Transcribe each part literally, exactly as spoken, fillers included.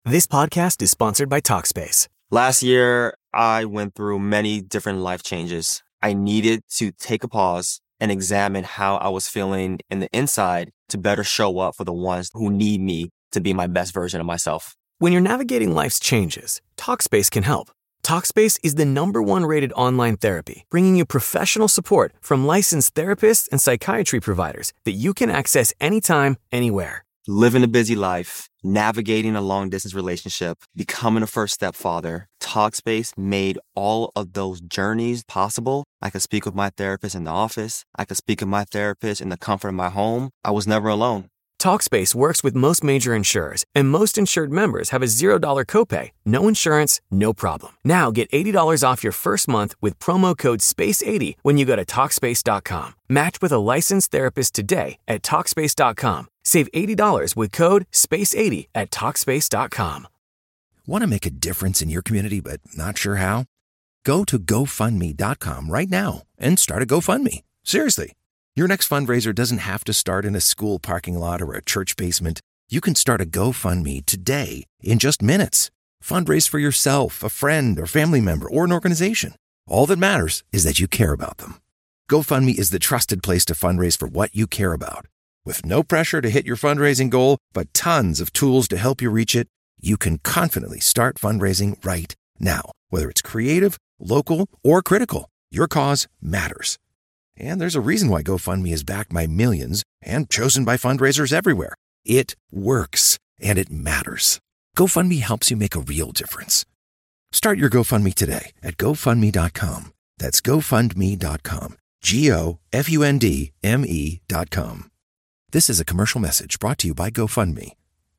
This podcast is sponsored by Talkspace. Last year, I went through many different life changes. I needed to take a pause and examine how I was feeling in the inside to better show up for the ones who need me to be my best version of myself. When you're navigating life's changes, Talkspace can help. Talkspace is the number one rated online therapy, bringing you professional support from licensed therapists and psychiatry providers that you can access anytime, anywhere. Living a busy life, navigating a long-distance relationship, becoming a first-step father, Talkspace made all of those journeys possible. I could speak with my therapist in the office. I could speak with my therapist in the comfort of my home. I was never alone. Talkspace works with most major insurers, and most insured members have a zero dollars copay. No insurance, no problem. Now get eighty dollars off your first month with promo code space eighty when you go to Talkspace dot com. Match with a licensed therapist today at Talkspace dot com. Save eighty dollars with code space eighty at Talkspace dot com. Want to make a difference in your community but not sure how? Go to GoFundMe dot com right now and start a GoFundMe. Seriously. Your next fundraiser doesn't have to start in a school parking lot or a church basement. You can start a GoFundMe today in just minutes. Fundraise for yourself, a friend, or family member, or an organization. All that matters is that you care about them. GoFundMe is the trusted place to fundraise for what you care about. With no pressure to hit your fundraising goal, but tons of tools to help you reach it, you can confidently start fundraising right now. Whether it's creative, local, or critical, your cause matters. And there's a reason why GoFundMe is backed by millions and chosen by fundraisers everywhere. It works, and it matters. GoFundMe helps you make a real difference. Start your GoFundMe today at GoFundMe dot com. That's GoFundMe dot com. G O F U N D M E dot com. This is a commercial message brought to you by GoFundMe.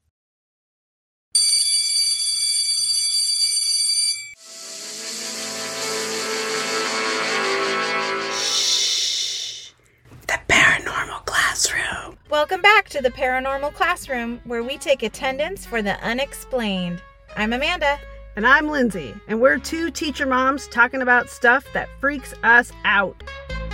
Welcome back to the Paranormal Classroom, where we take attendance for the unexplained. I'm Amanda. And I'm Lindsay, and we're two teacher moms talking about stuff that freaks us out.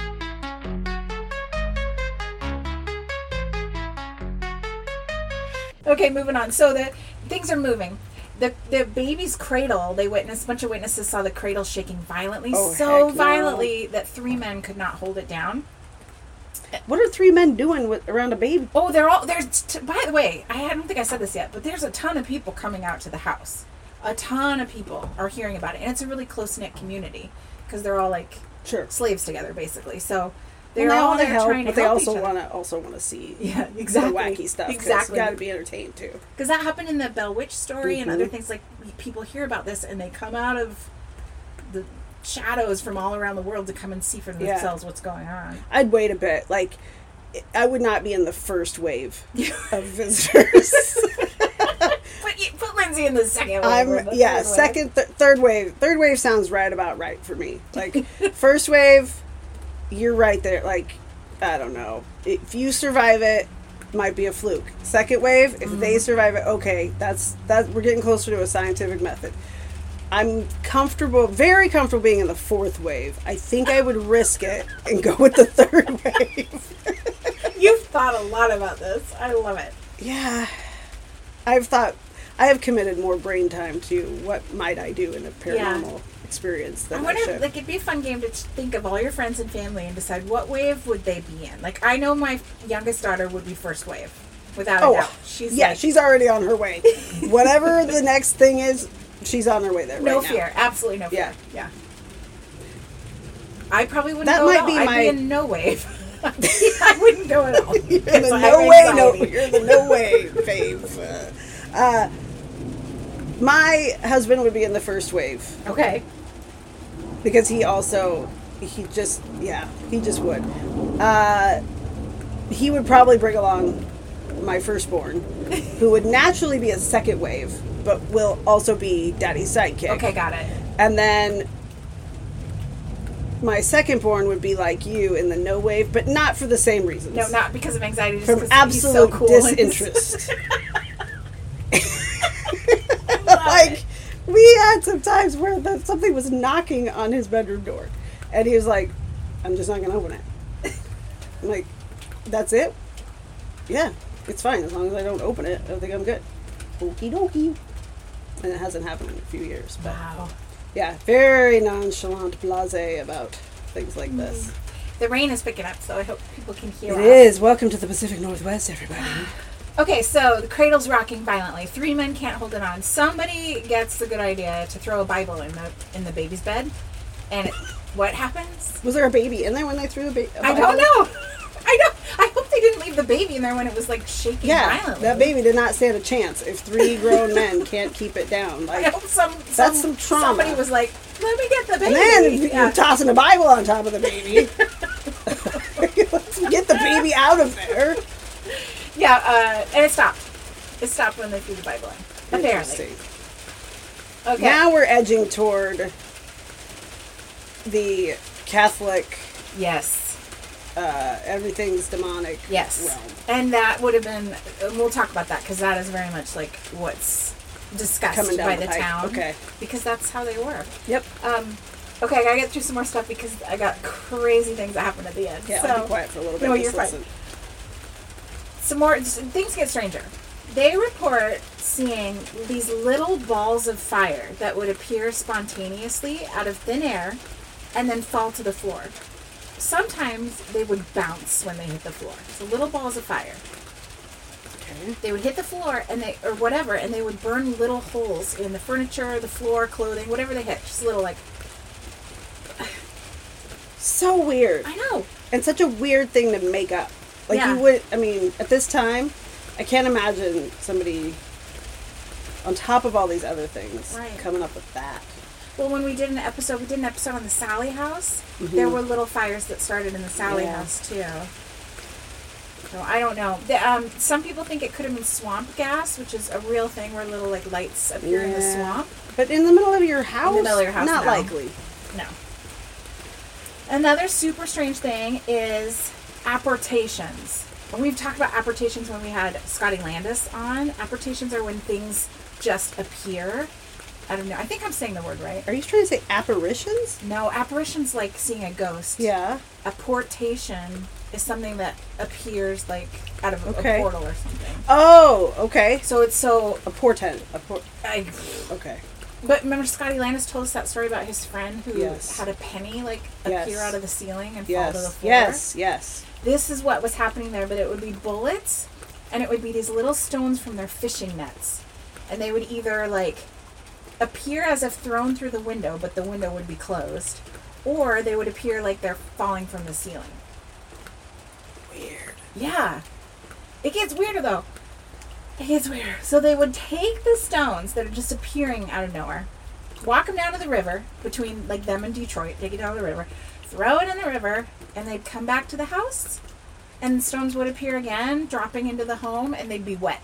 Okay, moving on. So the things are moving. The the baby's cradle, they witnessed, a bunch of witnesses saw the cradle shaking violently, oh, so no. violently that three men could not hold it down. What are three men doing with, around a baby? Oh, they're all, there's, t- by the way, I don't think I said this yet, but there's a ton of people coming out to the house. A ton of people are hearing about it, and it's a really close-knit community, because they're all, like, sure. slaves together, basically, so they're well, they all want to there help, trying to but they help also each want to also want to see yeah, exactly. the wacky stuff. Exactly. Got to be entertained, too. Because that happened in the Bell Witch story mm-hmm. and other things, like, people hear about this, and they come out of the shadows from all around the world to come and see for themselves yeah. what's going on. I'd wait a bit, like... I would not be in the first wave of visitors. put, you, put Lindsay in the second wave. I'm the yeah, second, th- third wave. Third wave sounds right about right for me. Like first wave, you're right there. Like I don't know if you survive it, might be a fluke. Second wave, if mm-hmm. they survive it, okay, that's that. We're getting closer to a scientific method. I'm comfortable, very comfortable being in the fourth wave. I think I would risk it and go with the third wave. You've thought a lot about this. I love it. Yeah. I've thought, I have committed more brain time to what might I do in a paranormal yeah. experience than I wonder, I should. Like, it'd be a fun game to think of all your friends and family and decide what wave would they be in. Like, I know my youngest daughter would be first wave, without oh, a doubt. She's yeah, like, she's already on her way. Whatever the next thing is, she's on her way there no right fear. now. Absolutely no fear. Yeah. Yeah. I probably wouldn't that go might at all. Be I'd my... be in no wave. I wouldn't go at all. You're the no way, no, you're the no way fave. Uh, uh, my husband would be in the first wave. Okay. Because he also, he just, yeah, he just would. Uh, he would probably bring along my firstborn, who would naturally be a second wave, but will also be daddy's sidekick. Okay, got it. And then my second born would be like you in the no wave, but not for the same reasons. No, not because of anxiety. Just From absolute he's so cool. disinterest. Like, it. we had some times where the, something was knocking on his bedroom door, and he was like, I'm just not going to open it. I'm like, that's it? Yeah, it's fine. As long as I don't open it, I think I'm good. Okie dokie. And it hasn't happened in a few years. But Wow. yeah, very nonchalant, blasé about things like this. The rain is picking up, so I hope people can hear It us. is. Welcome to the Pacific Northwest, everybody. Okay, so the cradle's rocking violently. Three men can't hold it on. Somebody gets the good idea to throw a Bible in the in the baby's bed, and it, what happens? Was there a baby in there when they threw the baby? I don't know. I don't. I hope they didn't leave the baby in there when it was like shaking Yeah, violently. that baby did not stand a chance if three grown men can't keep it down. I Like, hope some, some That's some trauma. Somebody was like, "Let me get the baby." and then Yeah. you're tossing a Bible on top of the baby. Let's get the baby out of there. Yeah, uh, and it stopped. It stopped when they threw the Bible in. Apparently. Interesting. Okay. Now we're edging toward the Catholic, yes. uh, everything's demonic Yes. realm. And that would have been, we'll talk about that because that is very much like what's discussed Coming down by the the, pike. town. Okay. Because that's how they were. Yep. Um, okay, I gotta get through some more stuff because I got crazy things that happened at the end. Yeah, so, I'll be quiet for a little bit. No, Just you're fine. listen. Some more, things get stranger. They report seeing these little balls of fire that would appear spontaneously out of thin air and then fall to the floor. Sometimes they would bounce when they hit the floor. So little balls of fire. Okay. They would hit the floor and they, or whatever, and they would burn little holes in the furniture, the floor, clothing, whatever they hit. Just a little like, So weird. I know. And such a weird thing to make up. Like Yeah. you would, I mean, at this time, I can't imagine somebody on top of all these other things Right. coming up with that. Well, when we did an episode, we did an episode on the Sally house. There were little fires that started in the Sally Yeah. house too. So I don't know. The, um, some people think it could have been swamp gas, which is a real thing where little like lights appear in the Yeah. swamp. But in the middle of your house, middle of your house, not no. likely. No. Another super strange thing is apportations. And we've talked about apportations when we had Scotty Landis on. Apportations are when things just appear. I don't know. I think I'm saying the word right. Are you trying to say apparitions? No, apparition's like seeing a ghost. Yeah. Apportation is something that appears like out of a, Okay. a portal or something. Oh, okay. So it's so. A portent. A por- I, okay. but remember, Scotty Landis told us that story about his friend who Yes. had a penny like Yes. appear out of the ceiling and fall to the Yes. floor. Yes. Yes. This is what was happening there, but it would be bullets, and it would be these little stones from their fishing nets, and they would either like appear as if thrown through the window, but the window would be closed, or they would appear like they're falling from the ceiling. Weird. Yeah. It gets weirder though. It gets weirder. So they would take the stones that are just appearing out of nowhere, walk them down to the river between like them and Detroit, take it down to the river, throw it in the river, and they'd come back to the house, and the stones would appear again, dropping into the home, and they'd be wet.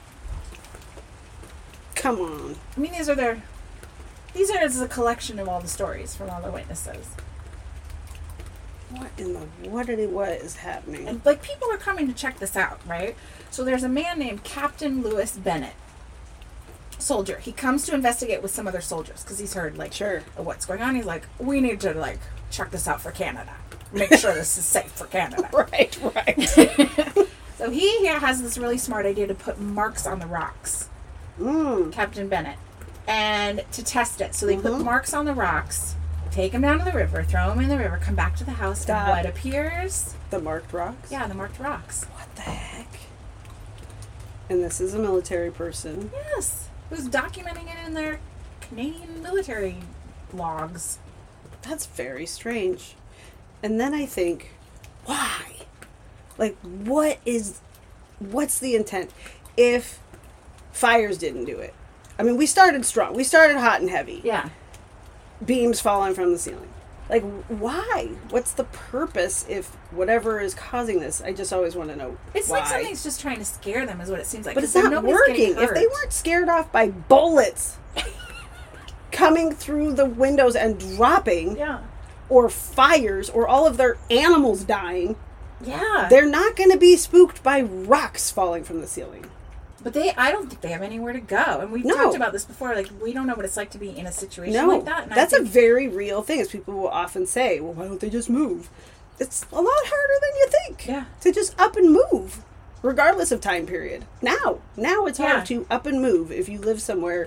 Come on. I mean, these are their, these are as a collection of all the stories from all the witnesses. What in the what did it, what is happening? And like people are coming to check this out, right? So there's a man named Captain Lewis Bennett, soldier. He comes to investigate with some other soldiers because he's heard like Sure. of what's going on. He's like, we need to like check this out for Canada. Make sure this is safe for Canada. Right, right. So he here has this really smart idea to put marks on the rocks, mm. Captain Bennett, and to test it. So they put Mhm. marks on the rocks, take them down to the river, throw them in the river, come back to the house, Stop. and what appears? The marked rocks? Yeah, the marked rocks. What the heck? And this is a military person. Yes, who's documenting it in their Canadian military logs. That's very strange. And then I think, why? Like, what is, what's the intent? If fires didn't do it. I mean, we started strong. We started hot and heavy. Yeah. Beams falling from the ceiling. Like, why? What's the purpose if whatever is causing this? I just always want to know It's why. like something's just trying to scare them is what it seems like. But 'cause it's then not nobody's getting working. If they hurt. weren't scared off by bullets coming through the windows and dropping, Yeah. or fires, or all of their animals dying, Yeah. they're not going to be spooked by rocks falling from the ceiling. But they, I don't think they have anywhere to go. And we've No. talked about this before. Like, we don't know what it's like to be in a situation No, like that. And that's I a think, very real thing. As people will often say, well, why don't they just move? It's a lot harder than you think. Yeah. To just up and move, regardless of time period. Now, now it's Yeah. hard to up and move if you live somewhere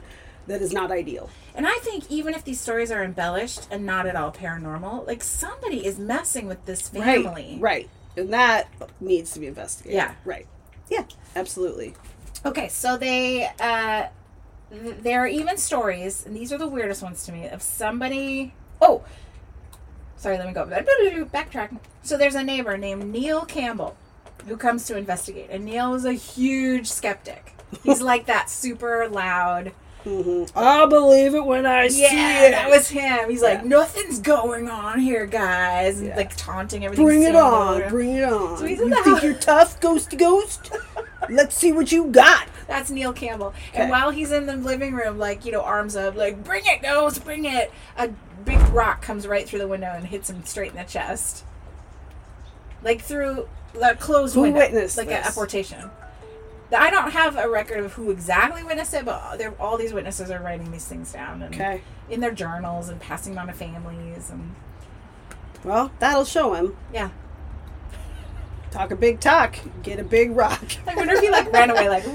that is not ideal. And I think even if these stories are embellished and not at all paranormal, like somebody is messing with this family. Right, right. And that needs to be investigated. Yeah. Right. Yeah, absolutely. Okay, so they, uh, th- there are even stories, and these are the weirdest ones to me, of somebody, oh, sorry, let me go, backtrack. So there's a neighbor named Neil Campbell who comes to investigate, and Neil is a huge skeptic. He's like that super loud, Mm-hmm. I'll believe it when I see yeah, it. that was him. He's like, Yeah. nothing's going on here, guys. And Yeah. like taunting everything. Bring it standing on, over. bring it on. So he's in you the think house. you're tough, ghost to ghost? Let's see what you got. That's Neil Campbell. Okay. And while he's in the living room, like, you know, arms up, like, bring it, ghost, bring it. A big rock comes right through the window and hits him straight in the chest. Like through the closed Who window. witnessed Like this? a apportation. I don't have a record of who exactly witnessed it, but they're- all these witnesses are writing these things down and Okay. in their journals and passing them on to families. And Well, that'll show him. yeah. Talk a big talk, get a big rock. I wonder if he like ran away like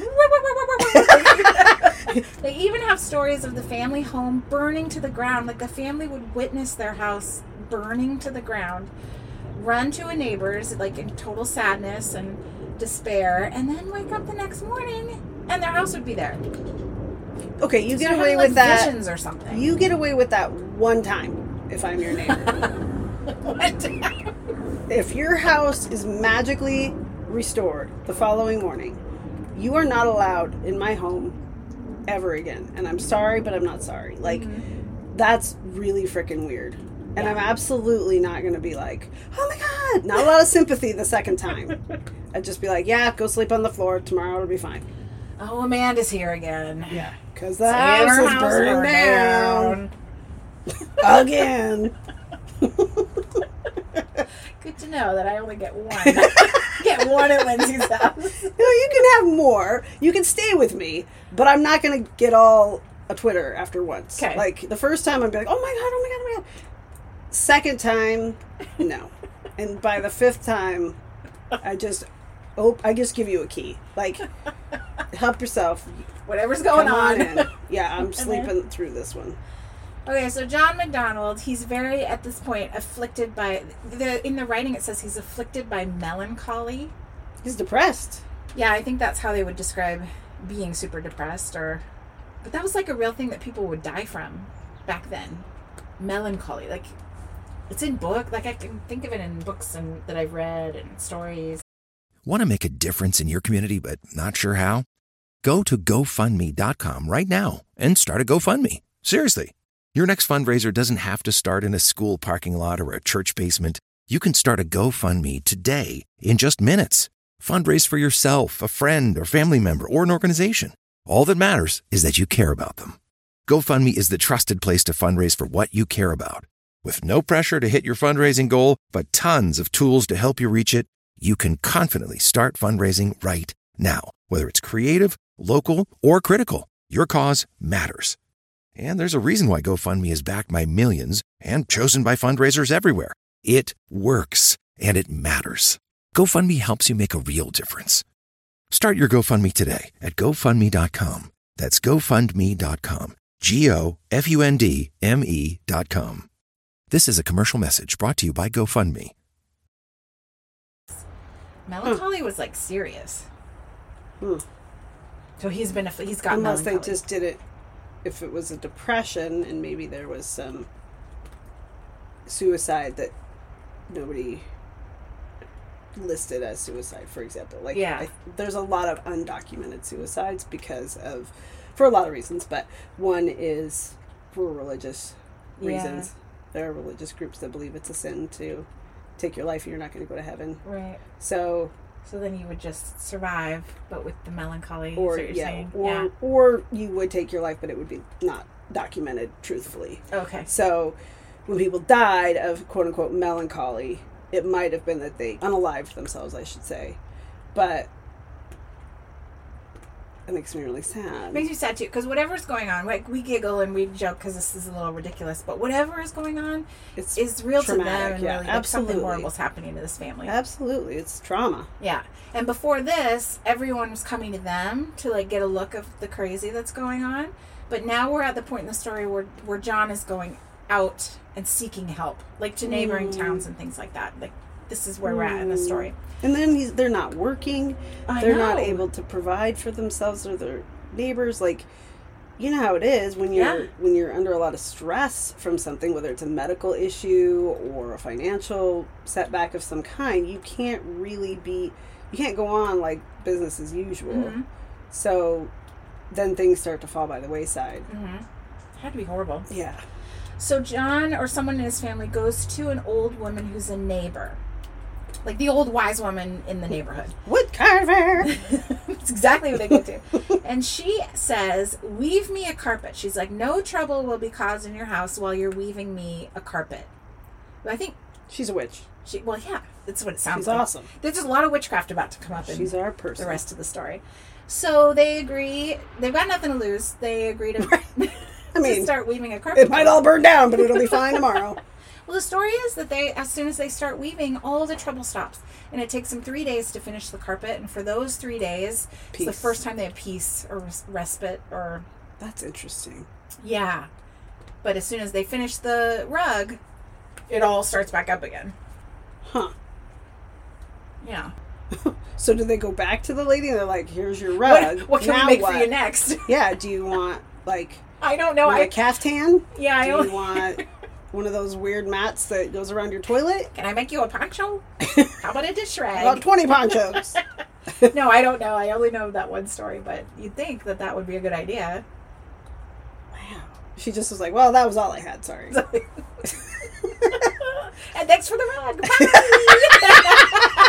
they even have stories of the family home burning to the ground. Like the family would witness their house burning to the ground, run to a neighbor's like in total sadness and despair, and then wake up the next morning and their house would be there. Okay, you So get they're away having, with like, that. visions or something. You get away with that one time if I'm your neighbor. What? If your house is magically restored the following morning, you are not allowed in my home ever again. And I'm sorry, but I'm not sorry. Like, Mm-hmm. that's really freaking weird. And I'm absolutely not going to be like, oh my God, not a lot of sympathy the second time. I'd just be like, yeah, go sleep on the floor. Tomorrow it'll be fine. Oh, Amanda's here again. Yeah. Because the So house her is house burning burned down. Again. Good to know that I only get one. Get one at Lindsay's house. No, you can have more. You can stay with me, but I'm not going to get all a Twitter after once. Okay. Like, the first time I'd be like, oh my God, oh my God, oh my God. Second time, no. And by the fifth time, I just, oh, I just give you a key. Like, help yourself. Whatever's going Come on on. in. Yeah, I'm then- sleeping through this one. Okay, so John McDonald, he's very, at this point, afflicted by, the in the writing it says he's afflicted by melancholy. He's depressed. Yeah, I think that's how they would describe being super depressed, or, but that was like a real thing that people would die from back then. Melancholy, like, it's in book, like I can think of it in books and that I've read and stories. Want to make a difference in your community but not sure how? Go to go fund me dot com right now and start a GoFundMe. Seriously. Your next fundraiser doesn't have to start in a school parking lot or a church basement. You can start a GoFundMe today in just minutes. Fundraise for yourself, a friend, or family member, or an organization. All that matters is that you care about them. GoFundMe is the trusted place to fundraise for what you care about. With no pressure to hit your fundraising goal, but tons of tools to help you reach it, you can confidently start fundraising right now. Whether it's creative, local, or critical, your cause matters. And there's a reason why GoFundMe is backed by millions and chosen by fundraisers everywhere. It works, and it matters. GoFundMe helps you make a real difference. Start your GoFundMe today at go fund me dot com. That's go fund me dot com. G O F U N D M E dot com. This is a commercial message brought to you by GoFundMe. Melancholy was like serious. Hmm. So he's been, he's got Unless melancholy. they just did it, if it was a depression and maybe there was some suicide that nobody listed as suicide, for example. Like, Yeah. I, there's a lot of undocumented suicides because of, for a lot of reasons, but one is for religious Yeah. reasons. There are religious groups that believe it's a sin to take your life and you're not going to go to heaven. Right. So, So then you would just survive, but with the melancholy. or is what you're yeah, saying? or yeah. or you would take your life, but it would be not documented truthfully. Okay. So, when people died of quote unquote melancholy, it might have been that they unalived themselves, I should say, but it makes me really sad. It makes me sad too, because whatever's going on, like we giggle and we joke because this is a little ridiculous, but whatever is going on It's is real to them, traumatic, and yeah, really like something absolutely. horrible's happening to this family. Absolutely, it's trauma. Yeah. And before this, everyone was coming to them to like get a look of the crazy that's going on. But now we're at the point in the story where, where John is going out and seeking help, like to neighboring mm. towns and things like that. Like, this is where mm. we're at in the story. And then he's, they're not working. I they're know. not able to provide for themselves or their neighbors. Like, you know how it is when you're yeah. when you're under a lot of stress from something, whether it's a medical issue or a financial setback of some kind. You can't really be, you can't go on like business as usual. Mm-hmm. So then things start to fall by the wayside. Mm-hmm. It had to be horrible. Yeah. So John or someone in his family goes to an old woman who's a neighbor. Like the old wise woman in the neighborhood. Wood carver! That's exactly what they go to. And she says, weave me a carpet. She's like, no trouble will be caused in your house while you're weaving me a carpet. But I think... She's a witch. She, well, yeah. That's what it sounds She's like. awesome. There's just a lot of witchcraft about to come up in She's our person. the rest of the story. So they agree. They've got nothing to lose. They agree to, I mean, to start weaving a carpet. It might all burn down, but it'll be fine tomorrow. Well, the story is that they, as soon as they start weaving, all the trouble stops. And it takes them three days to finish the carpet. And for those three days, Peace. it's the first time they have peace or res- respite or... That's interesting. Yeah. But as soon as they finish the rug, it all starts back up again. Huh. Yeah. So do they go back to the lady and they're like, here's your rug. What, what can now we make what? for you next? Yeah, do you want, like... I don't know. You want I a caftan? Yeah, I Do don't... you want one of those weird mats that goes around your toilet? Can I make you a poncho? How about a dish rag? About twenty ponchos. No, I don't know. I only know that one story, but you'd think that that would be a good idea. Wow. She just was like, well, that was all I had, sorry. And thanks for the rug. Bye.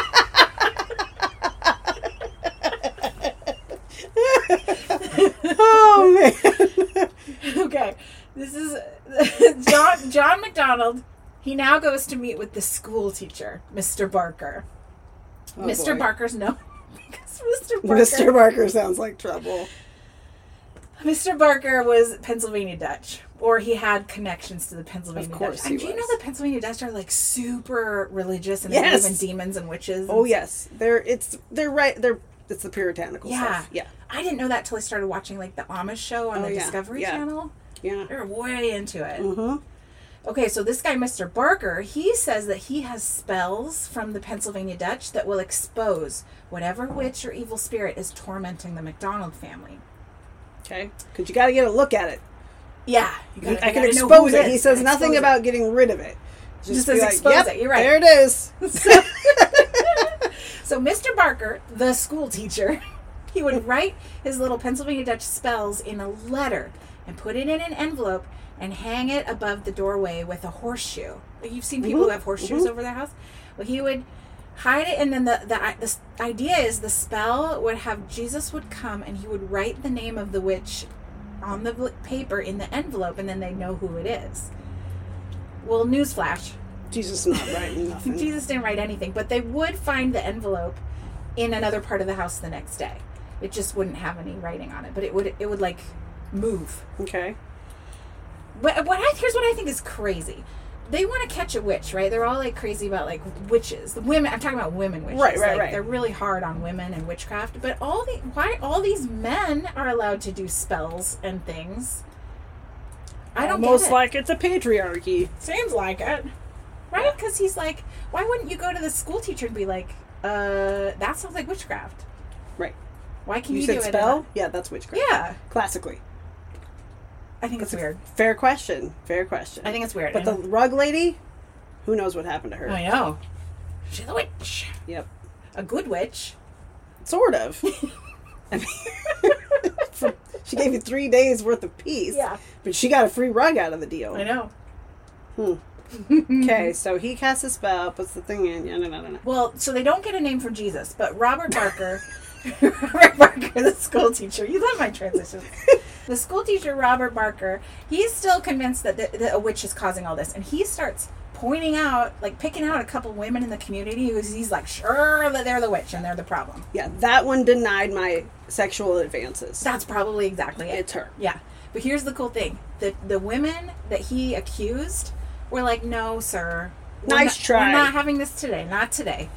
Oh, man. Okay. This is John John McDonald. He now goes to meet with the school teacher, Mister Barker. Oh, Mister boy. Barker's known because Mister Barker. Mister Barker sounds like trouble. Mister Barker was Pennsylvania Dutch, or he had connections to the Pennsylvania Of course Dutch. he And do you was. know the Pennsylvania Dutch are like super religious and Yes. they believe in demons and witches? Oh and yes, they're it's they're right. They're it's the puritanical Yeah. stuff. Yeah, I didn't know that till I started watching like the Amish show on Oh, the yeah. Discovery Yeah. Channel. yeah. They're way into it. Mm-hmm. Okay, so this guy, Mister Barker, he says that he has spells from the Pennsylvania Dutch that will expose whatever witch or evil spirit is tormenting the McDonald family. Okay, because you got to get a look at it. Yeah, you gotta, I you can gotta know expose who it. He says Expose nothing it. about getting rid of it. Just be says expose yep, it. You're right. There it is. So Mister Barker, the school teacher, he would write his little Pennsylvania Dutch spells in a letter and put it in an envelope and hang it above the doorway with a horseshoe. Like you've seen people Mhm, who have horseshoes mhm. over their house. Well, he would hide it, and then the, the the idea is the spell would have Jesus would come and he would write the name of the witch on the paper in the envelope, and then they know who it is. Well, newsflash. Jesus not writing nothing. Jesus didn't write anything, but they would find the envelope in another part of the house the next day. It just wouldn't have any writing on it, but it would it would like move. Okay. But what I here's what I think is crazy. They want to catch a witch, right? They're all like crazy about like witches. The women. I'm talking about women witches. Right, right, like, right. They're really hard on women and witchcraft. But all the why all these men are allowed to do spells and things. I don't Almost get it. like it's a patriarchy. Seems like it. Right? Because he's like, why wouldn't you go to the school teacher and be like, uh, that sounds like witchcraft? Right. Why can You, you, said do it? spell? in Yeah, that's a- witchcraft. Yeah. Classically. I think it's weird. Fair question. Fair question. I think it's weird. But the rug lady, who knows what happened to her? I know. She's a witch. Yep. A good witch. Sort of. I mean, for- she gave you three days worth of peace. Yeah. But she got a free rug out of the deal. I know. Hmm. Okay, so he casts a spell, puts the thing in. Yeah, no, no, no, no. Well, so they don't get a name for Jesus, but Robert Barker, Robert Barker, the school teacher. You love my transitions. The school teacher, Robert Barker, he's still convinced that, the, that a witch is causing all this, and he starts pointing out, like picking out a couple women in the community who he's like sure that they're the witch and they're the problem. Yeah, that one denied my sexual advances. That's probably exactly it. It's her. Yeah, but here's the cool thing: the the women that he accused were like, "No, sir, we're Nice not, try. We're not having this today. Not today."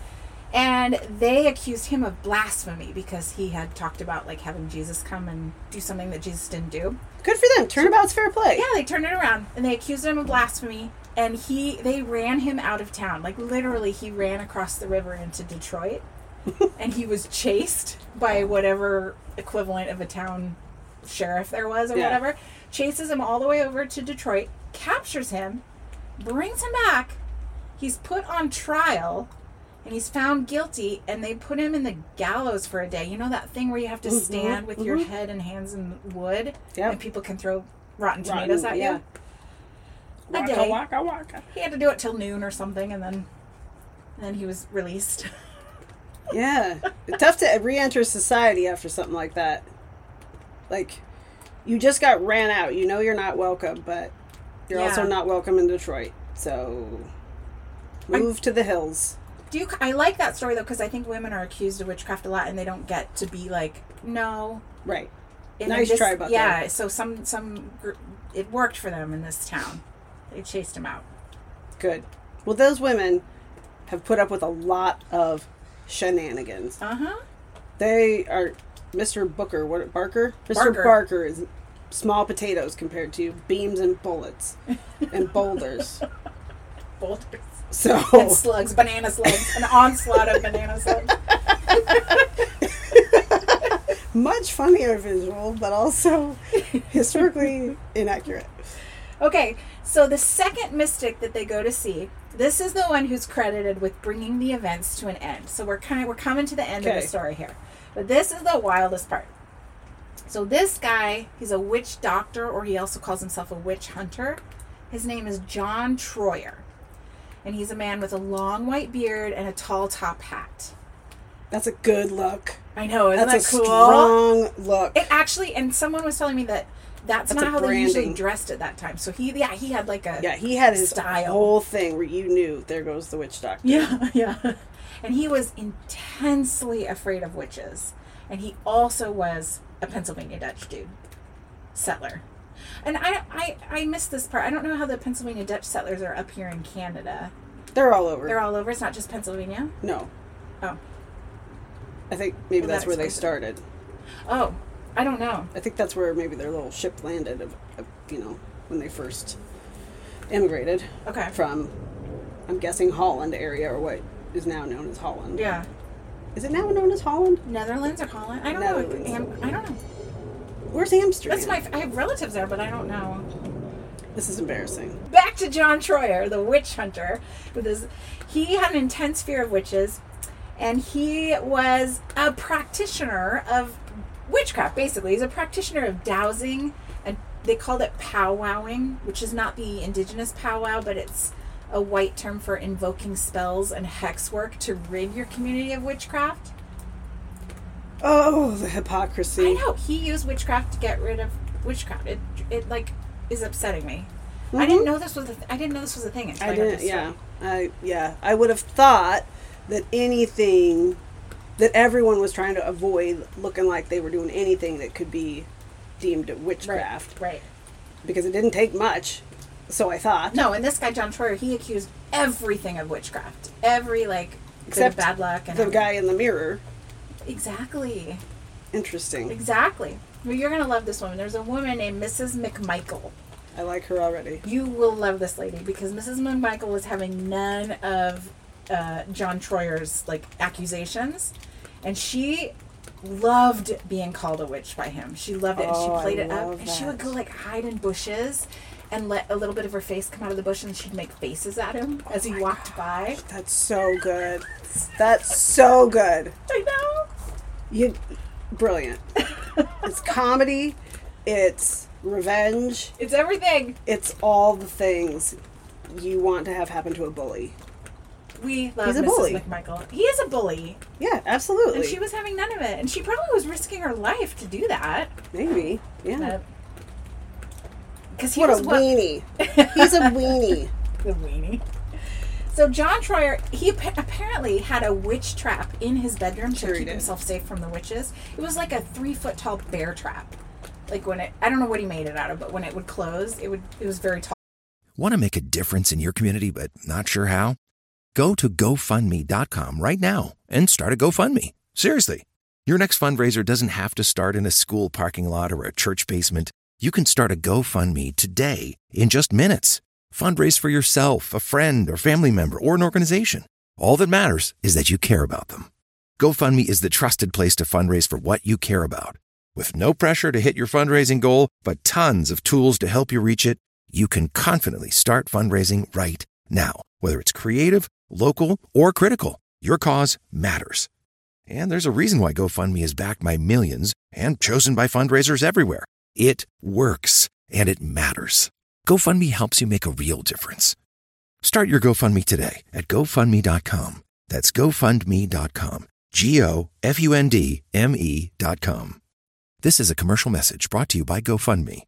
And they accused him of blasphemy because he had talked about like having Jesus come and do something that Jesus didn't do. Good for them. Turnabout's fair play. Yeah, they turned it around and they accused him of blasphemy. And he, they ran him out of town. Like literally, he ran across the river into Detroit, and he was chased by whatever equivalent of a town sheriff there was or Yeah. whatever. Chases him all the way over to Detroit, captures him, brings him back. He's put on trial. And he's found guilty, and they put him in the gallows for a day. You know that thing where you have to Mm-hmm, stand with mm-hmm. your head and hands in wood, Yep. and people can throw rotten tomatoes Rotten, at yeah. you? A Waka, day. waka, waka. He had to do it till noon or something, and then, and then he was released. Yeah. It's tough to re-enter society after something like that. Like, you just got ran out. You know you're not welcome, but you're Yeah. also not welcome in Detroit. So, move to the hills. Do you? I like that story though because I think women are accused of witchcraft a lot, and they don't get to be like, no. Right. And Nice this- try, Bucko. Yeah. So some some gr- it worked for them in this town. They chased him out. Good. Well, those women have put up with a lot of shenanigans. Uh huh. They are Mister Booker, what Barker? Mister Barker. Barker is small potatoes compared to beams and bullets and boulders. Boulders. So And slugs, banana slugs, an onslaught of banana slugs. much funnier visual, but also historically inaccurate. Okay, so the second mystic that they go to see, this is the one who's credited with bringing the events to an end. So we're kind of we're coming to the end of Okay. the story here, but this is the wildest part. So this guy, he's a witch doctor, or he also calls himself a witch hunter. His name is John Troyer, and he's a man with a long white beard and a tall top hat. That's a good look. I know, isn't That's a that cool? strong look. It actually, and someone was telling me that that's, That's not a how they usually branding. dressed at that time. So he, yeah, he had like a Yeah, he had his style. whole thing where you knew there goes the witch doctor. Yeah, yeah. And he was intensely afraid of witches. And he also was a Pennsylvania Dutch dude, settler. And I, I, I missed this part. I don't know how the Pennsylvania Dutch settlers are up here in Canada. They're all over. They're all over. It's not just Pennsylvania. no, Oh, I think maybe Well, that's that where they explains it. started. oh, I don't know. I think that's where maybe their little ship landed, of, of, you know, when they first immigrated Okay. from, I'm guessing, Holland area, or what is now known as Holland. Yeah, Is it now known as Holland? Netherlands or Holland? I don't Netherlands. know. Am- I don't know. Where's Amsterdam? That's my. I have relatives there, but I don't know. This is embarrassing. Back to John Troyer, the witch hunter. With his, he had an intense fear of witches, and he was a practitioner of witchcraft. Basically, he's a practitioner of dowsing, and they called it powwowing, which is not the indigenous powwow, but it's a white term for invoking spells and hex work to rid your community of witchcraft. Oh, the hypocrisy. I know he used witchcraft to get rid of witchcraft. It it like is upsetting me. I didn't know this was a th- I didn't know this was a thing until I, I heard didn't. this Yeah, story. I yeah. I would have thought that anything that everyone was trying to avoid looking like they were doing anything that could be deemed witchcraft, Right. because it didn't take much. So I thought. No, and this guy John Troyer, he accused everything of witchcraft. Every like bit of Except bad luck and the everything. guy in the mirror. Exactly. Interesting. Exactly. Well, you're gonna love this woman. There's a woman named Missus McMichael. I like her already. You will love this lady because Missus McMichael was having none of uh, John Troyer's like accusations, and she loved being called a witch by him. She loved it, and Oh, she I played it up, love and she would that. go like hide in bushes and let a little bit of her face come out of the bush, and she'd make faces at him as he walked by. That's so good. That's so good. I know. You, brilliant. It's comedy. It's revenge. It's everything. It's all the things you want to have happen to a bully. We love He's a Missus bully. McMichael. He is a bully, Yeah, absolutely. and she was having none of it, and she probably was risking her life to do that. Maybe. Yeah. Because he What was a what- weenie. He's a weenie. The weenie. So John Troyer, he ap- apparently had a witch trap in his bedroom Sure to he keep did. himself safe from the witches. It was like a three foot tall bear trap. Like when it, I don't know what he made it out of, but when it would close, it would, it was very tall. Want to make a difference in your community but not sure how? Go to GoFundMe dot com right now and start a GoFundMe. Seriously, your next fundraiser doesn't have to start in a school parking lot or a church basement. You can start a GoFundMe today in just minutes. Fundraise for yourself, a friend, or family member, or an organization. All that matters is that you care about them. GoFundMe is the trusted place to fundraise for what you care about. With no pressure to hit your fundraising goal, but tons of tools to help you reach it, you can confidently start fundraising right now. Whether it's creative, local, or critical, your cause matters. And there's a reason why GoFundMe is backed by millions and chosen by fundraisers everywhere. It works, and it matters. GoFundMe helps you make a real difference. Start your GoFundMe today at GoFundMe dot com. That's GoFundMe dot com. G O F U N D M E dot com. This is a commercial message brought to you by GoFundMe.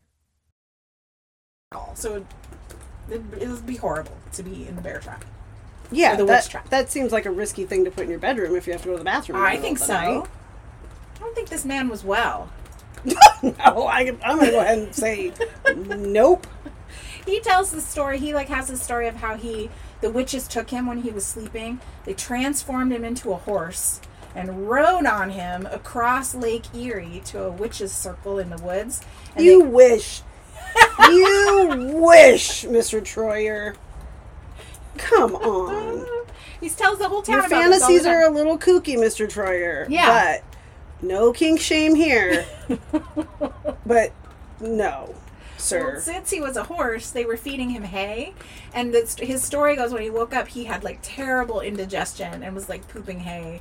So it, it would be horrible to be in the bear trap. Yeah, the that, witch trap. that seems like a risky thing to put in your bedroom if you have to go to the bathroom. I think so. I don't think this man was well. No, I, I'm going to go ahead and say nope. He tells the story. He like has the story of how he, the witches took him when he was sleeping. They transformed him into a horse and rode on him across Lake Erie to a witches' circle in the woods. And you they, wish. You wish, Mister Troyer. Come on. He tells the whole town Your about this all the fantasies time. are a little kooky, Mister Troyer. Yeah. But no kink shame here. But no, sir. Well, since he was a horse, they were feeding him hay. And the, his story goes when he woke up, he had like terrible indigestion and was like pooping hay.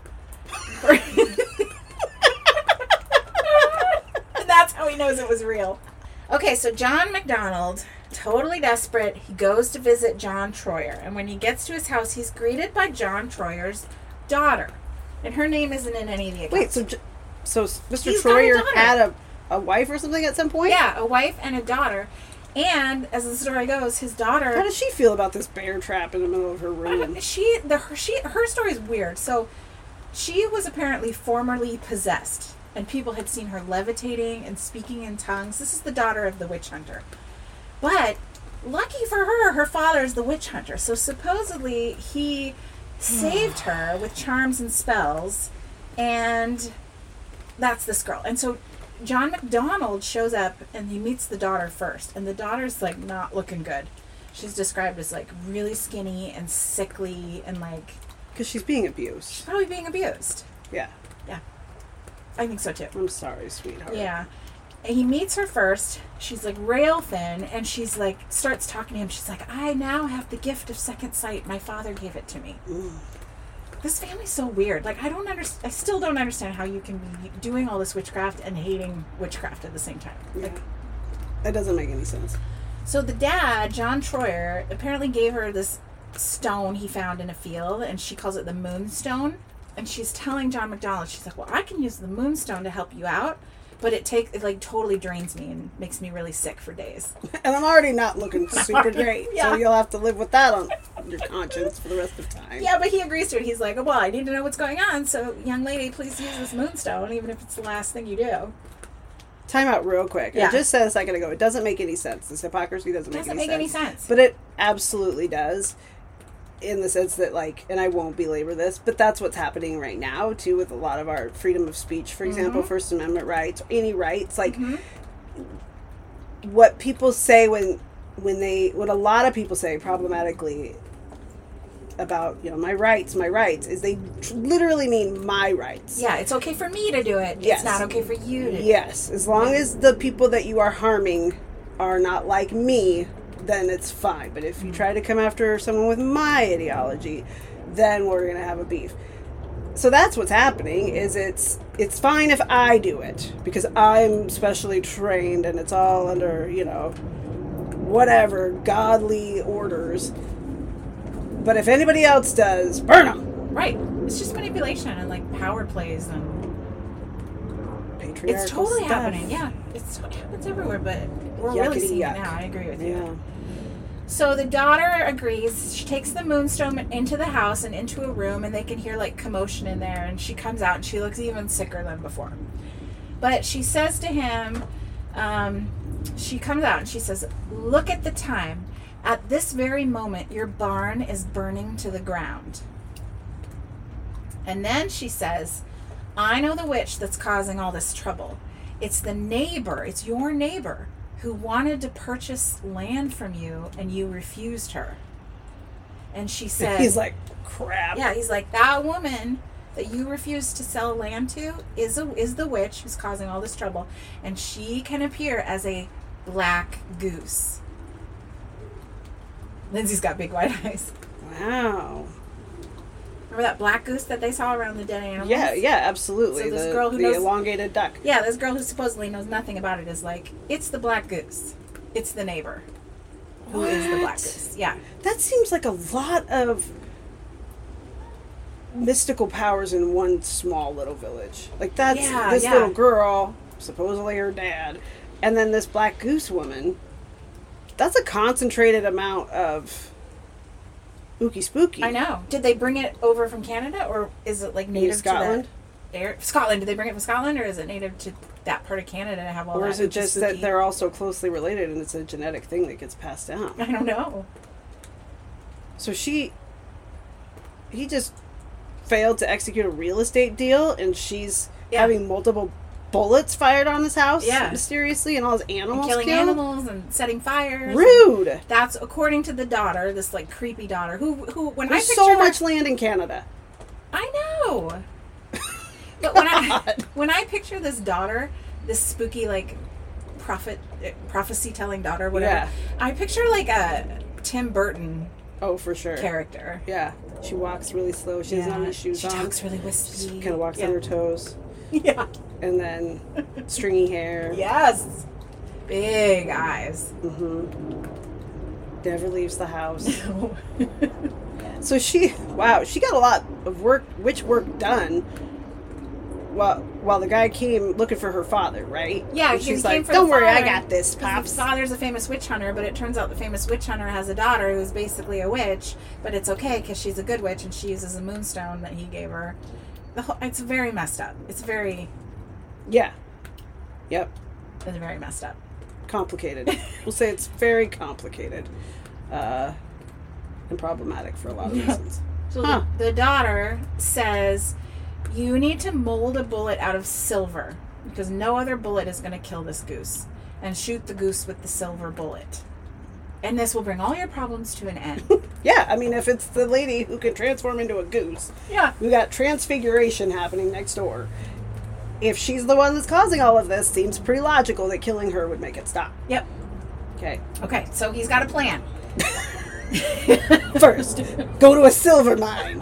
And that's how he knows it was real. Okay, so John McDonald, totally desperate, he goes to visit John Troyer. And when he gets to his house, he's greeted by John Troyer's daughter. And her name isn't in any of the accounts. Wait, so so Mister He's got a Troyer daughter. had a, a wife or something at some point? Yeah, a wife and a daughter. And as the story goes, his daughter... How does she feel about this bear trap in the middle of her room? She, the her, she, her story is weird. So, she was apparently formerly possessed, and people had seen her levitating and speaking in tongues. This is the daughter of the witch hunter. But lucky for her, her father is the witch hunter. So supposedly he saved her with charms and spells, and that's this girl. And so John McDonald shows up and he meets the daughter first, and the daughter's like not looking good. She's described as like really skinny and sickly and like... Because she's being abused. She's probably being abused. Yeah. Yeah. I think so too. I'm sorry, sweetheart. Yeah. And he meets her first. She's like rail thin, and she's like, starts talking to him. She's like, I now have the gift of second sight. My father gave it to me. Mm. This family's so weird. Like, I don't understand. I still don't understand how you can be doing all this witchcraft and hating witchcraft at the same time. Like, Yeah. That doesn't make any sense. so the dad, John Troyer, apparently gave her this stone he found in a field, and she calls it the moonstone. And she's telling John McDonald, she's like, well, I can use the moonstone to help you out, but it take it like totally drains me and makes me really sick for days. And I'm already not looking super great, Yeah. so you'll have to live with that on your conscience for the rest of time. Yeah, but he agrees to it. He's like, well, I need to know what's going on, so young lady, please use this moonstone, even if it's the last thing you do. Time out real quick. Yeah. I just said a second ago, it doesn't make any sense. This hypocrisy doesn't, Doesn't make, make any, any sense. sense. But it absolutely does. In the sense that, like, and I won't belabor this, but that's what's happening right now, too, with a lot of our freedom of speech, for example, Mm-hmm. First Amendment rights, any rights. Like, what people say when, when they, what a lot of people say problematically about, you know, my rights, my rights, is they tr- literally mean my rights. Yeah, it's okay for me to do it. Yes. It's not okay for you to do it. Yes, as long as the people that you are harming are not like me, then it's fine. But if you try to come after someone with my ideology, then we're going to have a beef. So that's what's happening, is it's it's fine if I do it, because I'm specially trained and it's all under, you know, whatever, godly orders. But if anybody else does, burn them! Right. It's just manipulation and like power plays and Patriarchal it's totally stuff. happening. Yeah. It's, it happens everywhere, but we're really Yuckity seeing yuck. it now. I agree with you. Yeah. So the daughter agrees. She takes the moonstone into the house and into a room, and they can hear like commotion in there. And she comes out, and she looks even sicker than before. But she says to him, um, she comes out and she says, "Look at the time. At this very moment, your barn is burning to the ground." And then she says, I know the witch that's causing all this trouble. It's the neighbor. It's your neighbor who wanted to purchase land from you and you refused her. And she said... He's like, crap. Yeah, he's like, that woman that you refused to sell land to is a, is the witch who's causing all this trouble. And she can appear as a black goose. Lindsay's got big white eyes. Wow. Remember that black goose that they saw around the dead animals? Yeah, yeah, absolutely. So this the, girl who the knows, elongated duck. Yeah, this girl who supposedly knows nothing about it is like, it's the black goose. It's the neighbor. Who what? is the black goose? Yeah. That seems like a lot of mystical powers in one small little village. Like, that's Yeah, this yeah. little girl, supposedly her dad, and then this black goose woman. That's a concentrated amount of ooky spooky. I know. Did they bring it over from Canada, or is it like native Scotland? to the air? Scotland. Did they bring it from Scotland, or is it native to that part of Canada to have all Or that? is it ooky just spooky? that they're all so closely related and it's a genetic thing that gets passed down? I don't know. So she, he just failed to execute a real estate deal, and she's Yeah. having multiple bullets fired on his house, Yeah. mysteriously, and all his animals And killing killed. animals and setting fires. Rude. That's according to the daughter, this like creepy daughter, who who when There's I picture so her, much land in Canada. I know. But when I when I picture this daughter, this spooky like prophet prophecy telling daughter, whatever, Yeah. I picture like a Tim Burton Oh, for sure. character. Yeah. She walks really slow. She doesn't have any shoes she on. talks really wispy. Kind of walks yeah. on her toes. Yeah. And then stringy hair. Yes. Big eyes. Never leaves the house. So she, wow, she got a lot of work, witch work done. While while the guy came looking for her father, right? Yeah, and he she's came like, for "Don't the worry, I father, got this, 'cause pops." The father's a famous witch hunter, but it turns out the famous witch hunter has a daughter who's basically a witch, but it's okay because she's a good witch and she uses a moonstone that he gave her. The whole, it's very messed up. It's very, Yeah. Yep. it's very messed up. Complicated. We'll say it's very complicated, uh, and problematic for a lot of reasons. So Huh. the, the daughter says, you need to mold a bullet out of silver because no other bullet is going to kill this goose, and shoot the goose with the silver bullet. And this will bring all your problems to an end. Yeah, I mean, if it's the lady who can transform into a goose, Yeah. we got transfiguration happening next door. If she's the one that's causing all of this, seems pretty logical that killing her would make it stop. Yep. Okay. Okay, so he's got a plan. First, go to a silver mine.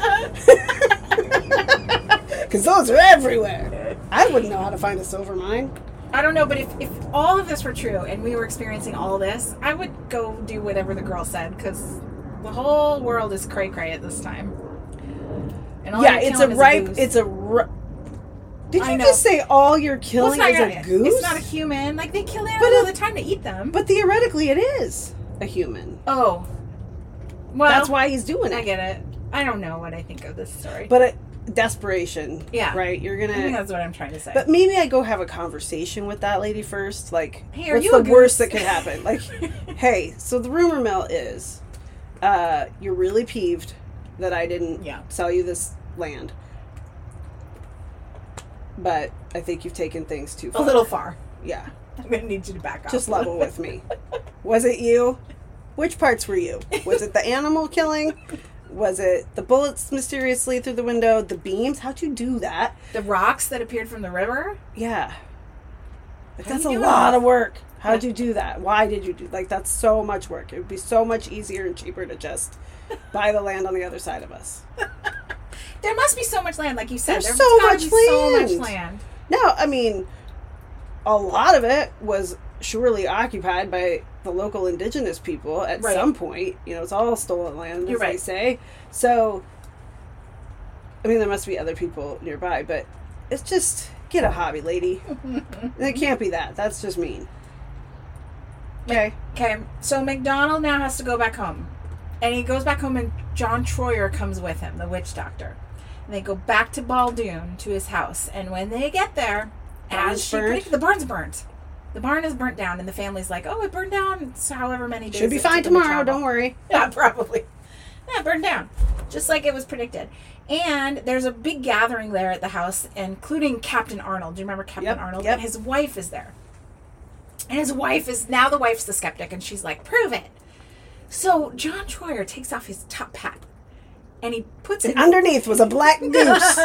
Because those are everywhere. I wouldn't know how to find a silver mine. I don't know, but if, if all of this were true and we were experiencing all this, I would go do whatever the girl said because the whole world is cray cray at this time. And all Yeah, you're it's a killing is ripe. goose. It's a. Ri- Did I you know. just say all you're Well, killing it's not is gonna- a goose? It's not a human. Like they kill animals But all it- the time to eat them. But theoretically, it is a human. oh, well, That's why he's doing it. I get it. I don't know what I think of this story. But it, desperation. Yeah. Right. You're I think gonna. that's what I'm trying to say. But maybe I go have a conversation with that lady first. Like, Hey, are what's you the a worst goose? that could happen? Like, hey, so the rumor mill is, uh, you're really peeved that I didn't Yeah. sell you this land. But I think you've taken things too a far. little far. Yeah. I'm gonna need you to back off. Just level with me. Was it you? Which parts were you? Was it the animal killing? Was it the bullets mysteriously through the window? The beams? How'd you do that? The rocks that appeared from the river. Yeah. Like, How that's you a doing lot that? of work. How'd Yeah. you do that? Why did you do like that's so much work. It would be so much easier and cheaper to just buy the land on the other side of us. There must be so much land, like you said. There's There's so gotta much be so much land. land. No, I mean a lot of it was surely occupied by the local indigenous people at Right. some point. You know, it's all stolen land, as You're they right. say. So, I mean, there must be other people nearby, but it's just, get a hobby, lady. It can't be that. That's just mean. Okay. Okay, so McDonald now has to go back home. And he goes back home and John Troyer comes with him, the witch doctor. And they go back to Baldoon to his house. And when they get there, Barn's as she burnt? predicted, the barn's burnt. The barn is burnt down, and the family's like, oh, it burned down so however many days. Should be it fine took them to tomorrow, travel." don't worry. Yeah, probably. Yeah, it burned down. Just like it was predicted. And there's a big gathering there at the house, including Captain Arnold. Do you remember Captain Yep, Arnold? yep. And his wife is there. And his wife is, now the wife's the skeptic, and she's like, prove it. So John Troyer takes off his top hat, and he puts it... And underneath was a black goose. This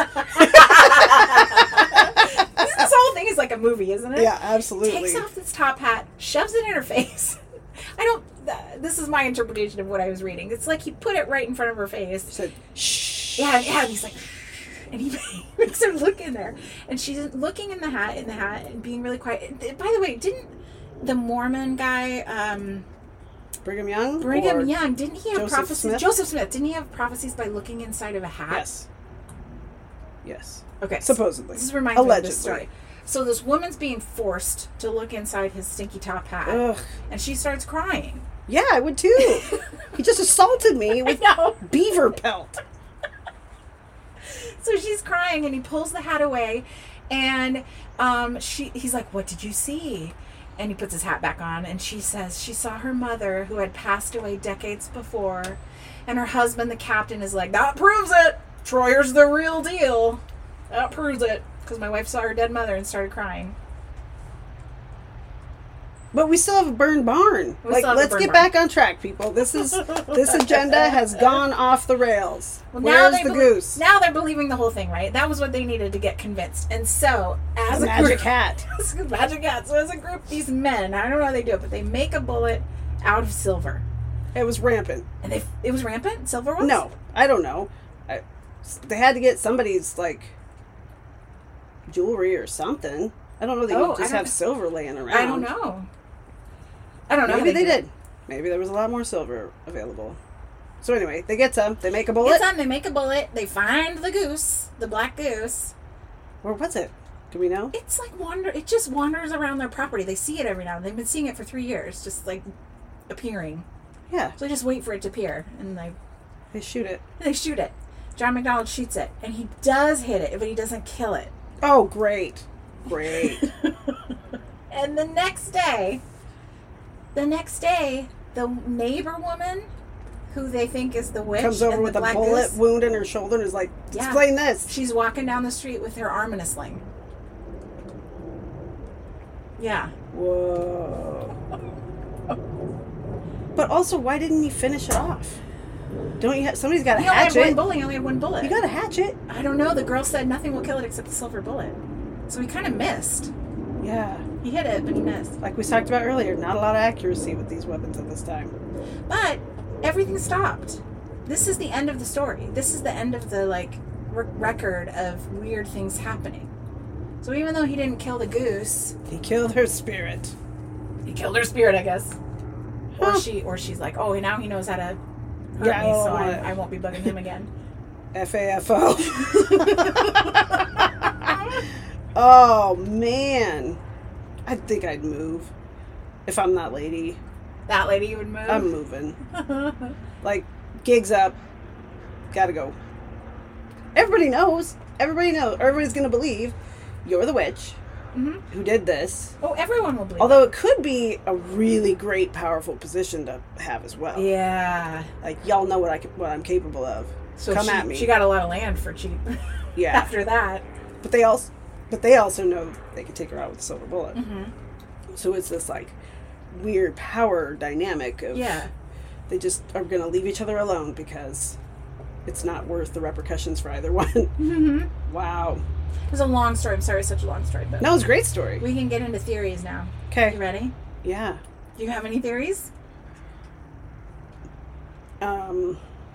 whole thing is like a movie, isn't it? Yeah, absolutely. Takes off this top hat, shoves it in her face. I don't... Uh, this is my interpretation of what I was reading. It's like he put it right in front of her face. Said, shh. Yeah, yeah, and he's like, and he makes her look in there. And she's looking in the hat, in the hat, and being really quiet. By the way, didn't the Mormon guy, um... Brigham Young? Brigham or Young, didn't he have Joseph prophecies? Smith? Joseph Smith, didn't he have prophecies by looking inside of a hat? Yes. Yes. Okay. Supposedly. This reminds me of Allegedly. this story. So this woman's being forced to look inside his stinky top hat. Ugh. And she starts crying. Yeah, I would too. He just assaulted me with I know. beaver pelt. So she's crying, and he pulls the hat away, and um, she he's like, what did you see? And he puts his hat back on, and she says she saw her mother, who had passed away decades before, and her husband, the captain, is like, that proves it. Troyer's the real deal. That proves it. Because my wife saw her dead mother and started crying. But we still have a burned barn. We like, still have a let's burned get barn. back on track, people. This is this agenda has gone off the rails. Well, now Where's they the belie- goose? Now they're believing the whole thing, right? That was what they needed to get convinced. And so, as The a magic group, hat. magic hat. So as a group, these men, I don't know how they do it, but they make a bullet out of silver. It was rampant. And they, it was rampant? Silver was? No, I don't know. I, they had to get somebody's, like, jewelry or something. I don't know. They Oh, would I just don't have know. silver laying around. I don't know. I don't know. Maybe how they do did. Maybe there was a lot more silver available. So anyway, they get some. They make a bullet. It's on. They make a bullet. They find the goose, the black goose. Where was it? Do we know? It's like wander. It just wanders around their property. They see it every now and then. They've been seeing it for three years, just like appearing. Yeah. So they just wait for it to appear, and they They shoot it. they shoot it. John McDonald shoots it, and he does hit it, but he doesn't kill it. Oh, great. Great. And the next day, the next day, the neighbor woman, who they think is the witch, Comes over and with the a black bullet goose, wound in her shoulder and is like, Yeah. explain this. she's walking down the street with her arm in a sling. Yeah. Whoa. But also, why didn't he finish it off? Don't you have, somebody's got to He only had hatch one it. bullet. He only had one bullet. You got to hatch it. I don't know. The girl said nothing will kill it except the silver bullet. So he kind of missed. Yeah. He hit it, but he missed. Like we talked about earlier, not a lot of accuracy with these weapons at this time. But everything stopped. This is the end of the story. This is the end of the like r- record of weird things happening. So even though he didn't kill the goose, He killed her spirit. he killed her spirit, I guess. Or Huh. she, or she's like, oh, now he knows how to hurt Yeah, me, I so don't wanna- I, I won't be bugging him again. F A F O. Oh, man. I think I'd move. If I'm that lady, That lady would move. I'm moving. Like, gigs up. Gotta go. Everybody knows. Everybody knows. Everybody's gonna believe you're the witch Mhm. who did this. Oh, everyone will believe. Although it could be a really great, powerful position to have as well. Yeah. Like, y'all know what I can, what I'm capable of. So Come she, at me. She got a lot of land for cheap. Yeah. After that. But they also, but they also know they can take her out with a silver bullet. Mm-hmm. So it's this like weird power dynamic of Yeah. they just are going to leave each other alone because it's not worth the repercussions for either one. Mm-hmm. Wow. It was a long story. I'm sorry, it's such a long story, but That was a great story. we can get into theories now. Okay. You ready? Yeah. Do you have any theories? Um.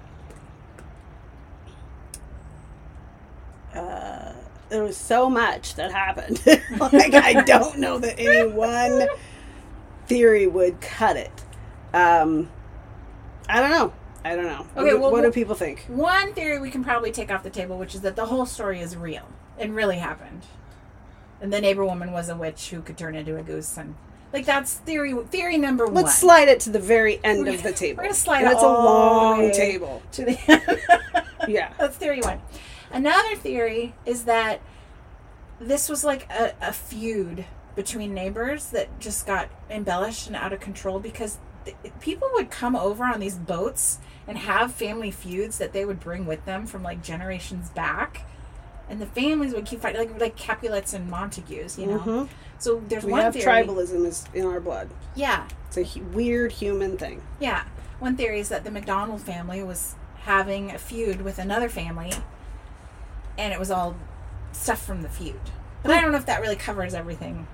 Uh, there was so much that happened. Like, I don't know that any one theory would cut it. Um, I don't know. I don't know. Okay, what well, what well- do people think? One theory we can probably take off the table, which is that the whole story is real. It really happened. And the neighbor woman was a witch who could turn into a goose. And like, that's theory theory number one. Let's slide it to the very end of the table. We're going to slide And it it's a all the long way table. to the end. Yeah. That's theory one. Another theory is that this was like a, a feud between neighbors that just got embellished and out of control because th- people would come over on these boats and have family feuds that they would bring with them from like generations back, and the families would keep fighting, like like Capulets and Montagues, you know. Mm-hmm. So there's We one have theory. tribalism is in our blood. Yeah, It's a hu- weird human thing. yeah. One theory is that the McDonald family was having a feud with another family, and it was all stuff from the feud. But I don't know if that really covers everything.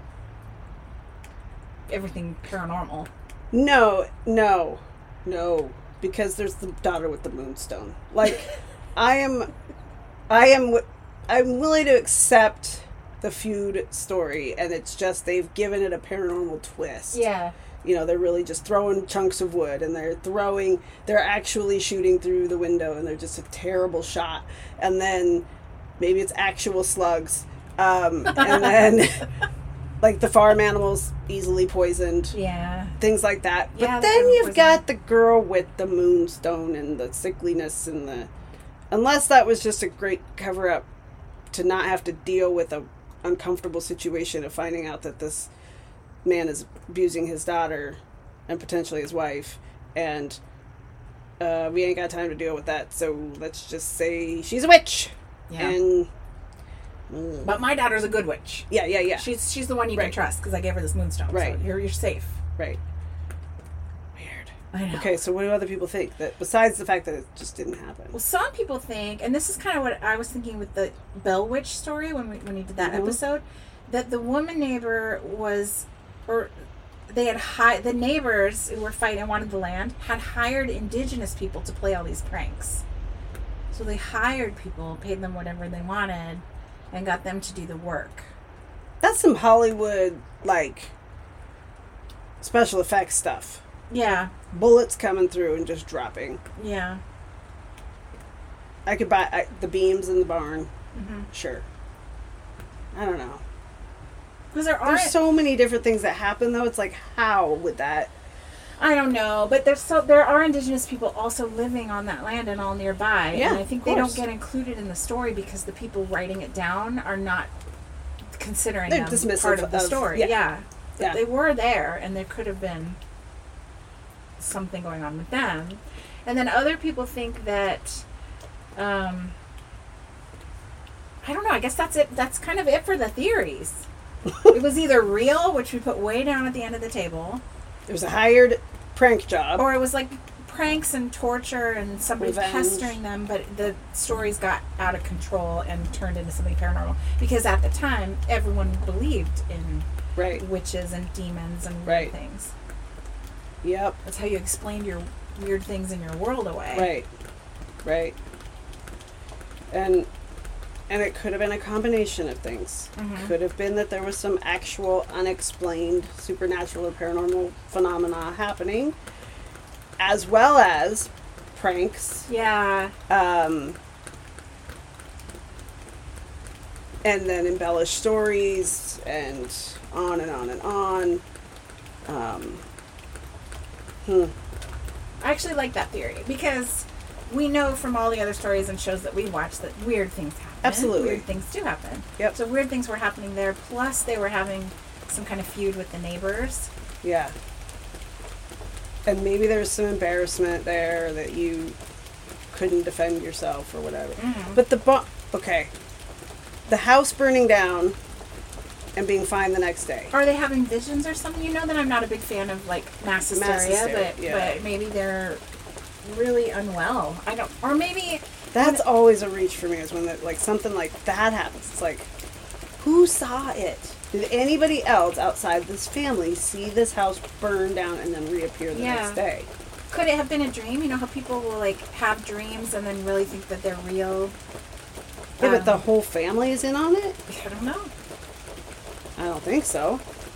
Everything paranormal. No, no, no, because there's the daughter with the moonstone. Like, I am, I am, wi- I'm willing to accept the feud story, and it's just they've given it a paranormal twist. Yeah. You know, they're really just throwing chunks of wood, and they're throwing, they're actually shooting through the window, and they're just a terrible shot. And then maybe it's actual slugs, um, and then like the farm animals easily poisoned. Yeah. Things like that. But Yeah, then the you've poison. got the girl with the moonstone and the sickliness and the... Unless that was just a great cover-up to not have to deal with a uncomfortable situation of finding out that this man is abusing his daughter and potentially his wife, and uh, we ain't got time to deal with that, so let's just say she's a witch. Yeah. And... But my daughter's a good witch. Yeah, yeah, yeah. She's she's the one you Right. can trust because I gave her this moonstone. Right. So you're you're safe. Right. Weird. I know. Okay, so what do other people think? That besides the fact that it just didn't happen? Well, some people think, and this is kind of what I was thinking with the Bell Witch story when we when we did that Mhm. episode, that the woman neighbor was, or they had hi- the neighbors who were fighting and wanted the land had hired indigenous people to play all these pranks. So they hired people, paid them whatever they wanted, and got them to do the work. That's some Hollywood, like, special effects stuff. Yeah, Bullets coming through and just dropping. yeah. I could buy I, the beams in the barn. Mm-hmm. Sure. I don't know. Because there are There's so many different things that happen, though. It's like, how would that... I don't know, but there's so there are indigenous people also living on that land and all nearby, Yeah, and I think of they don't course. get included in the story because the people writing it down are not considering They're them dismissive part of the of- story. yeah. Yeah, But Yeah. they were there, and there could have been something going on with them. And then other people think that, um, I don't know. I guess that's it. That's kind of it for the theories. It was either real, which we put way down at the end of the table. It was a hired prank job. Or it was like pranks and torture and somebody Revenge. pestering them, but the stories got out of control and turned into something paranormal. Because at the time, everyone believed in Right. witches and demons and weird Right. things. Yep. That's how you explained your weird things in your world away. Right. Right. And and it could have been a combination of things. Mhm. Could have been that there was some actual unexplained supernatural or paranormal phenomena happening, as well as pranks, Yeah. um, and then embellished stories, and on and on and on. Um, hmm. I actually like that theory because we know from all the other stories and shows that we watch that weird things happen. Absolutely. Weird things do happen. Yep. So weird things were happening there, plus they were having some kind of feud with the neighbors. Yeah. And maybe there's some embarrassment there that you couldn't defend yourself or whatever. Mhm. But the bu- okay. The house burning down and being fine the next day. Are they having visions or something? You know that I'm not a big fan of like mass hysteria, Mass hysteria, but yeah. but maybe they're really unwell. I don't, or maybe That's always a reach for me, is when that, like something like that happens. It's like, who saw it? Did anybody else outside this family see this house burn down and then reappear the Yeah. next day? could it have been a dream? You know how people will like have dreams and then really think that they're real. Yeah, but the Um, whole family is in on it? I don't know. I don't think so.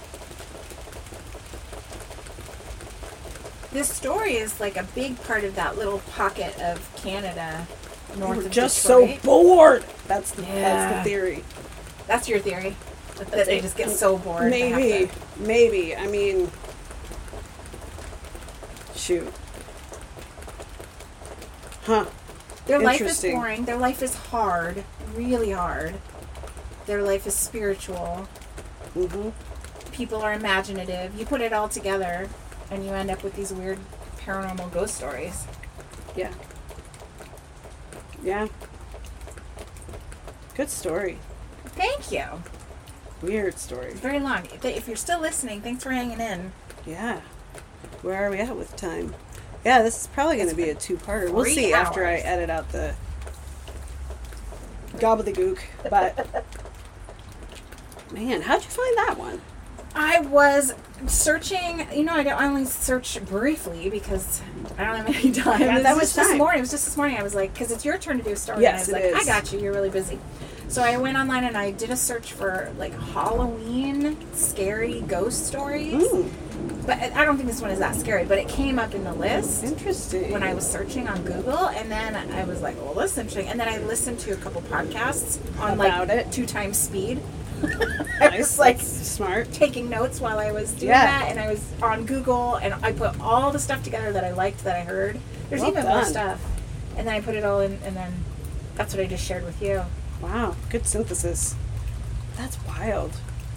This story is like a big part of that little pocket of Canada north We're of just Detroit. so bored. That's the, that's Yeah. the theory. That's your theory. That, that they just get so bored. they have Maybe, to- maybe. I mean, shoot. Huh. Their life is Interesting. boring. Their life is hard, really hard. Their life is spiritual. Mm-hmm. People are imaginative. You put it all together, and you end up with these weird paranormal ghost stories. Yeah. Yeah. Good story. Thank you. Weird story. It's very long. If if you're still listening, thanks for hanging in. Yeah. Where are we at with time? Yeah, this is probably going to be a two-parter. We'll see hours. after I edit out the gobbledygook. But, man, how'd you find that one? I was searching, you know, I, don't, I only search briefly because I don't have any time. Yeah, It that was was just this time. morning. It was just this morning. I was like, because it's your turn to do a story. Yes, and I it was like, is. I got you. You're really busy. So I went online and I did a search for like Halloween scary ghost stories. Mm, But I don't think this one is that scary, but it came up in the list interesting. when I was searching on Google, and then I was like, well, this is interesting. And then I listened to a couple podcasts on About like it. two times speed. Nice. was like That's smart. taking notes while I was doing Yeah. that, and I was on Google, and I put all the stuff together that I liked that I heard. There's Well even more done. stuff, and then I put it all in, and then that's what I just shared with you. Wow, good synthesis. That's wild.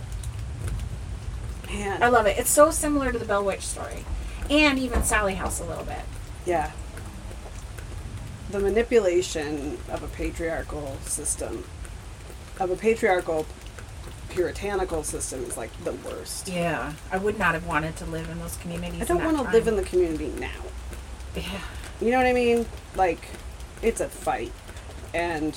Man. I love it. It's so similar to the Bell Witch story, and even Sally House a little bit. Yeah. The manipulation of a patriarchal system, of a patriarchal puritanical system is like the worst. Yeah, I would not have wanted to live in those communities. I don't want to live in the community now. Yeah. You know what I mean? Like, it's a fight. And,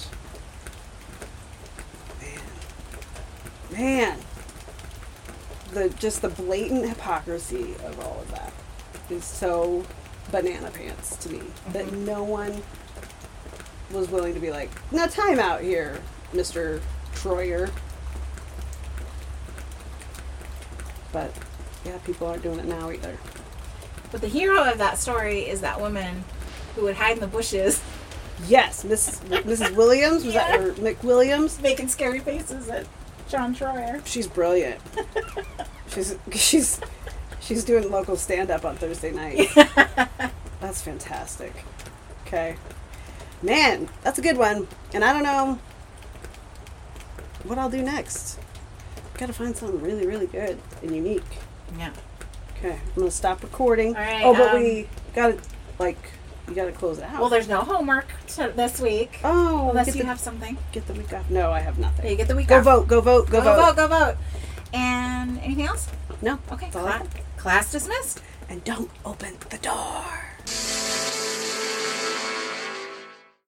man, man, the just the blatant hypocrisy of all of that is so banana pants to me. Mm-hmm. That no one was willing to be like, now time out here, Mister Troyer. But, yeah, people aren't doing it now either. But the hero of that story is that woman who would hide in the bushes Yes, Miss Missus Williams, was that Yeah. her McWilliams? making scary faces at John Troyer. She's brilliant. she's she's she's doing local stand up on Thursday night. That's fantastic. Okay. Man, that's a good one. And I don't know what I'll do next. Gotta find something really, really good and unique. Yeah. Okay, I'm gonna stop recording. All right, oh, but um, we gotta, like, you gotta close it out. Well, there's no homework to this week. Oh, Unless get you the, have something. get the week off. No, I have nothing. Yeah, you get the week Go off. vote, go vote, go, Go, vote. vote, go vote. And anything else? No. Okay. that's all I Cla- got. class dismissed. And don't open the door.